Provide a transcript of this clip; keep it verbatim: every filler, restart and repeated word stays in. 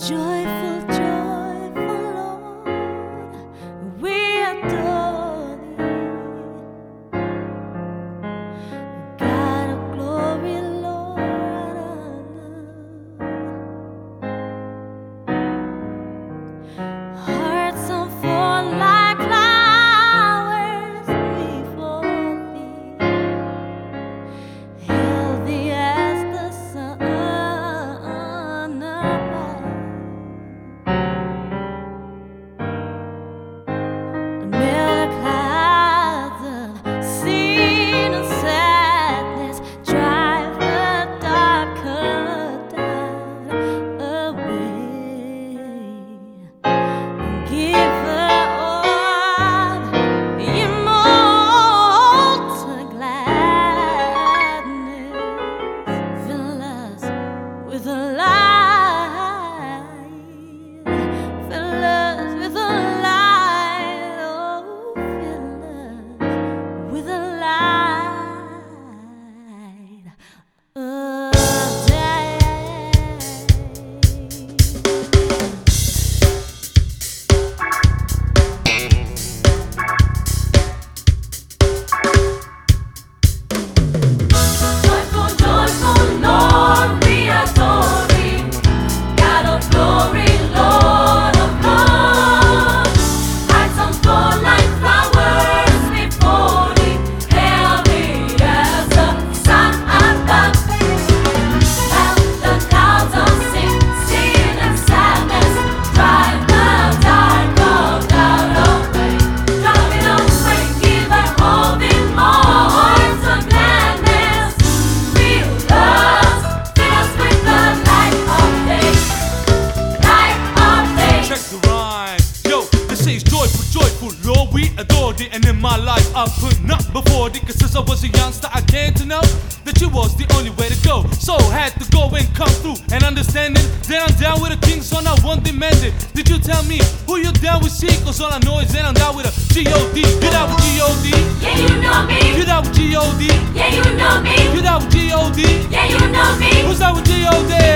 Joyful, joyful Lord, we adore Thee. God of glory, Lord, hearts unfold like flowers before Thee, healthy as the sun above. Amid the clouds of sin and sadness, drive the dark cloud away. Giver of immortal gladness, fill us with a light, fill us with a light, oh, fill us with a light of day. Joyful, joyful Lord, we adore Thee. God of glory, Lord of love. Hearts unfold like flowers before Thee, healthy as the sun above. Melt the clouds of sin, sin and sadness, drive the dark cloud away. Driving away, giver of immortal gladness, fill us, fill us with the light of day, light of day. Check the rhyme. Yo, this says joyful, joyful, Lord, we adored it. And in my life, I put nothing before it. Cause since I was a youngster, I came to know that you was the only way to go. So had to go and come through and understand it. Then I'm down with a king, so I won't demand it. Did you tell me who you down with? See, cause all I know is that I'm down with a G O D. You down with G O D? Yeah, you know me. You down with G O D? Yeah, you know me. You down with G O D? Yeah, you know me. Who's down with G O D?